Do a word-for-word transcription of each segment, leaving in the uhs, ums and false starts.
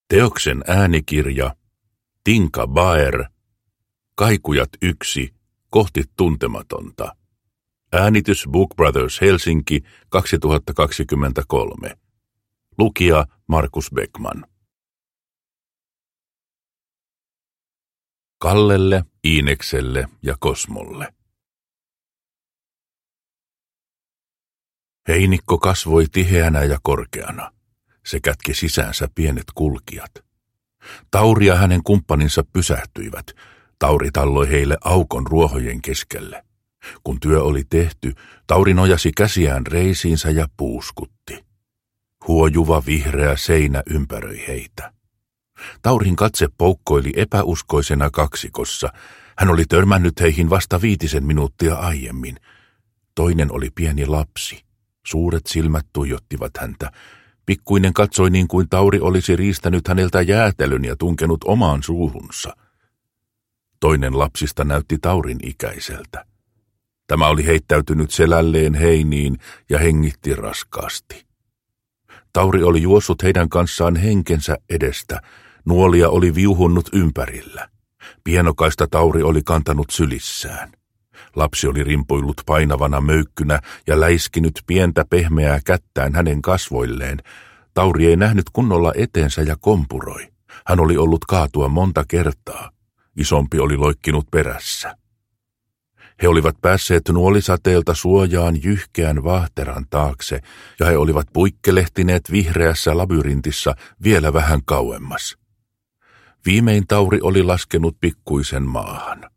Teoksen äänikirja, Tinka Baer, Kaikujat yksi, kohti tuntematonta. Äänitys Book Brothers Helsinki kaksituhattakaksikymmentäkolme. Lukija Markus Beckman. Kallelle, Iinekselle ja Kosmolle. Heinikko kasvoi tiheänä ja korkeana. Se kätki sisäänsä pienet kulkijat. Tauri ja hänen kumppaninsa pysähtyivät. Tauri talloi heille aukon ruohojen keskelle. Kun työ oli tehty, Tauri nojasi käsiään reisiinsä ja puuskutti. Huojuva vihreä seinä ympäröi heitä. Taurin katse poukkoili epäuskoisena kaksikossa. Hän oli törmännyt heihin vasta viitisen minuuttia aiemmin. Toinen oli pieni lapsi. Suuret silmät tuijottivat häntä. Pikkuinen katsoi niin kuin Tauri olisi riistänyt häneltä jäätelön ja tunkenut omaan suuhunsa. Toinen lapsista näytti Taurin ikäiseltä. Tämä oli heittäytynyt selälleen heiniin ja hengitti raskaasti. Tauri oli juossut heidän kanssaan henkensä edestä. Nuolia oli viuhunnut ympärillä. Pienokaista Tauri oli kantanut sylissään. Lapsi oli rimpoillut painavana möykkynä ja läiskinyt pientä pehmeää kättään hänen kasvoilleen. Tauri ei nähnyt kunnolla eteensä ja kompuroi. Hän oli ollut kaatua monta kertaa. Isompi oli loikkinut perässä. He olivat päässeet nuolisateelta suojaan jyhkeän vaahteran taakse, ja he olivat puikkelehtineet vihreässä labyrintissa vielä vähän kauemmas. Viimein Tauri oli laskenut pikkuisen maahan.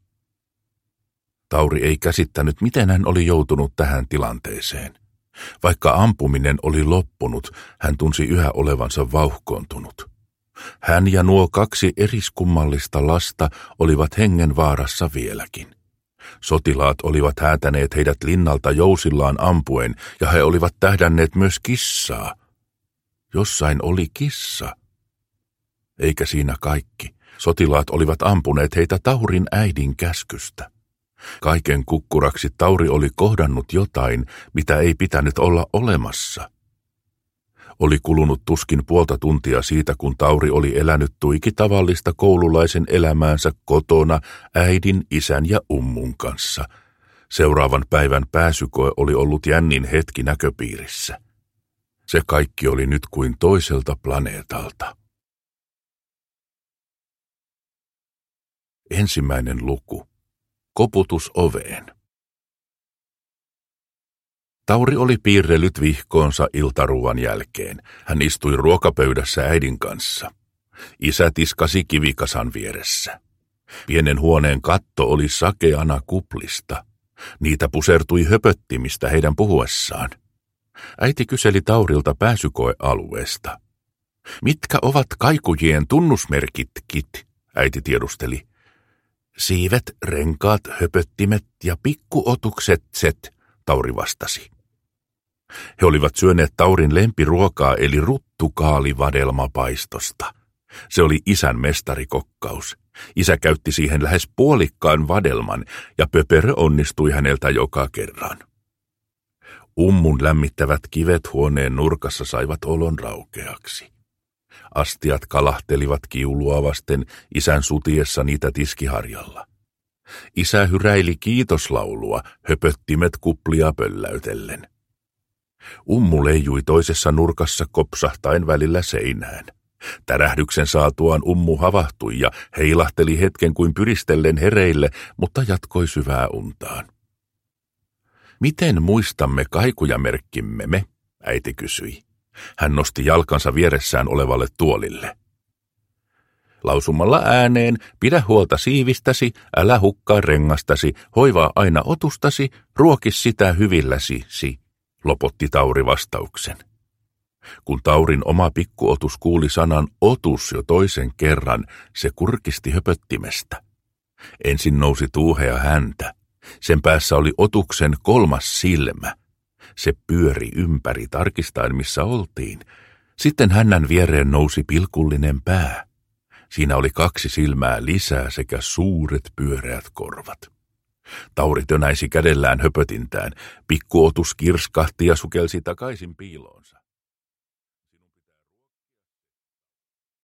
Tauri ei käsittänyt, miten hän oli joutunut tähän tilanteeseen. Vaikka ampuminen oli loppunut, hän tunsi yhä olevansa vauhkoontunut. Hän ja nuo kaksi eriskummallista lasta olivat hengenvaarassa vieläkin. Sotilaat olivat häätäneet heidät linnalta jousillaan ampuen, ja he olivat tähdänneet myös kissaa. Jossain oli kissa. Eikä siinä kaikki. Sotilaat olivat ampuneet heitä Taurin äidin käskystä. Kaiken kukkuraksi Tauri oli kohdannut jotain, mitä ei pitänyt olla olemassa. Oli kulunut tuskin puolta tuntia siitä, kun Tauri oli elänyt tuiki tavallista koululaisen elämäänsä kotona äidin, isän ja ummun kanssa. Seuraavan päivän pääsykoe oli ollut jännin hetki näköpiirissä. Se kaikki oli nyt kuin toiselta planeetalta. Ensimmäinen luku. Koputus oveen. Tauri oli piirrellyt vihkoonsa iltaruuan jälkeen. Hän istui ruokapöydässä äidin kanssa. Isä tiskasi kivikasan vieressä. Pienen huoneen katto oli sakeana kuplista. Niitä pusertui höpöttimistä heidän puhuessaan. Äiti kyseli Taurilta pääsykoealueesta. Mitkä ovat kaikujien tunnusmerkit, Kit? Äiti tiedusteli. Siivet, renkaat, höpöttimet ja pikkuotukset, set, Tauri vastasi. He olivat syöneet Taurin lempiruokaa eli ruttukaalivadelmapaistosta. Se oli isän mestarikokkaus. Isä käytti siihen lähes puolikkaan vadelman ja pöperö onnistui häneltä joka kerran. Ummun lämmittävät kivet huoneen nurkassa saivat olon raukeaksi. Astiat kalahtelivat kiulua vasten isän sutiessa niitä tiskiharjalla. Isä hyräili kiitoslaulua, höpöttimet kuplia pölläytellen. Ummu leijui toisessa nurkassa kopsahtain välillä seinään. Tärähdyksen saatuaan ummu havahtui ja heilahteli hetken kuin pyristellen hereille, mutta jatkoi syvää untaan. Miten muistamme kaikujamerkkimme me? Äiti kysyi. Hän nosti jalkansa vieressään olevalle tuolille. Lausumalla ääneen, pidä huolta siivistäsi, älä hukkaa rengastasi, hoivaa aina otustasi, ruoki sitä hyvilläsi, si, lopotti Tauri vastauksen. Kun Taurin oma pikkuotus kuuli sanan otus jo toisen kerran, se kurkisti höpöttimestä. Ensin nousi tuuhea häntä. Sen päässä oli otuksen kolmas silmä. Se pyöri ympäri tarkistaen, missä oltiin. Sitten hännän viereen nousi pilkullinen pää. Siinä oli kaksi silmää lisää sekä suuret pyöreät korvat. Tauri tönäisi kädellään höpötintään. Pikkuotus kirskahti ja sukelsi takaisin piiloonsa.